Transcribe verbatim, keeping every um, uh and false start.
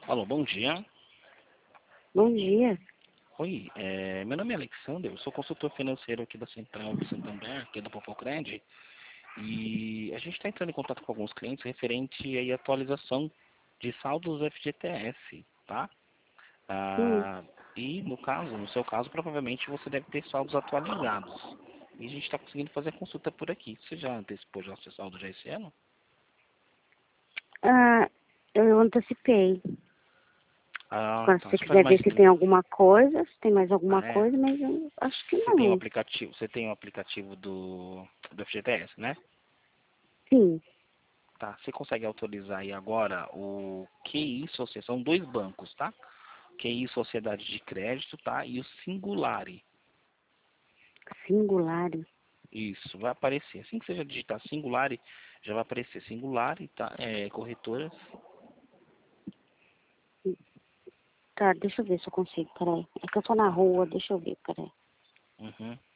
Alô, bom dia. Bom dia. Oi, é, meu nome é Alexander, eu sou consultor financeiro aqui da Central de Santander, aqui do Popocred, e a gente está entrando em contato com alguns clientes referente aí à atualização de saldos F G T S, tá? Sim. Ah, e no caso, no seu caso, provavelmente você deve ter saldos atualizados. E a gente está conseguindo fazer a consulta por aqui. Você já antecipou já o seu saldo já esse ano? Ah, eu antecipei. Ah, Agora, se tá. você Isso faz quiser ver mais se tem tempo. alguma coisa, se tem mais alguma Ah, é? coisa, mas eu acho que Você tem o não. aplicativo, você tem o aplicativo do, do F G T S, né? Sim. Tá, você consegue autorizar aí agora o Q I Sociedade, são dois bancos, tá? Q I Sociedade de Crédito, tá? E o Singulari. Singulari. Isso, vai aparecer. Assim que você já digitar Singulari, já vai aparecer Singulari, tá? É, corretoras. Tá, deixa eu ver se eu consigo, peraí. É que eu tô na Tá. rua, deixa eu ver, peraí. Uhum.